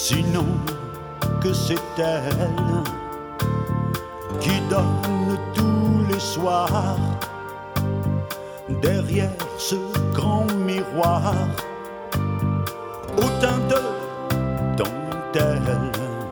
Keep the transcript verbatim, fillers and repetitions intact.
sinon que c'est elle qui donne tous les soirs derrière ce grand miroir au teint de dentelle.